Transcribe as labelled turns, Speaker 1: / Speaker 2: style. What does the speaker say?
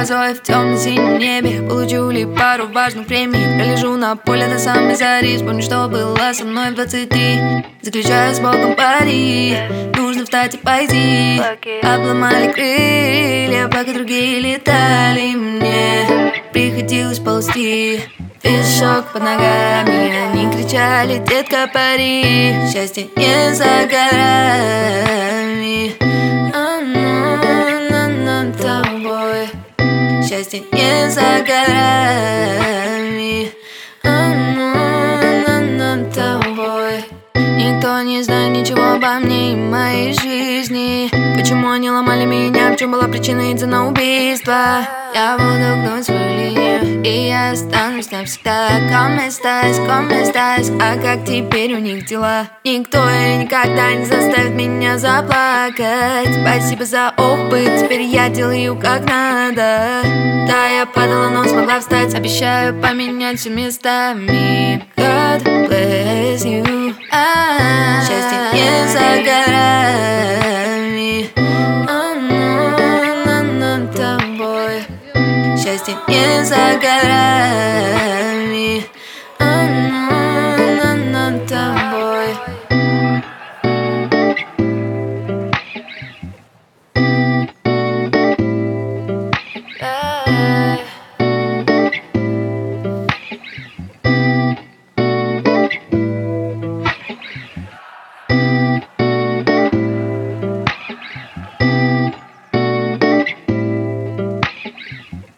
Speaker 1: грозой в темно-синем небе. Получу ли пару важных премий? Пролежу на поле до самой зари. Вспомню, что было со мной в 23. Заключаю с Богом пари. Нужно встать и пойти. Обломали крылья, пока другие летали. Мне приходилось ползти. Песок под ногами, они кричали: детка, пари. Счастье не за горами, оно над тобой. Счастье не за горами, оно над тобой. Никто не знает ничего обо мне и моей жизни. Почему они ломали меня, в чем была причина из-за на убийства? Я буду гнуть свою линию, и я останусь навсегда. Come estás, а как теперь у них дела? Никто и никогда не заставит меня заплакать. Спасибо за опыт, теперь я делаю как надо. Да, я падала, но смогла встать. Обещаю поменять все местами. God bless you. Счастье не за горами, оно над тобой. Счастье не за горами.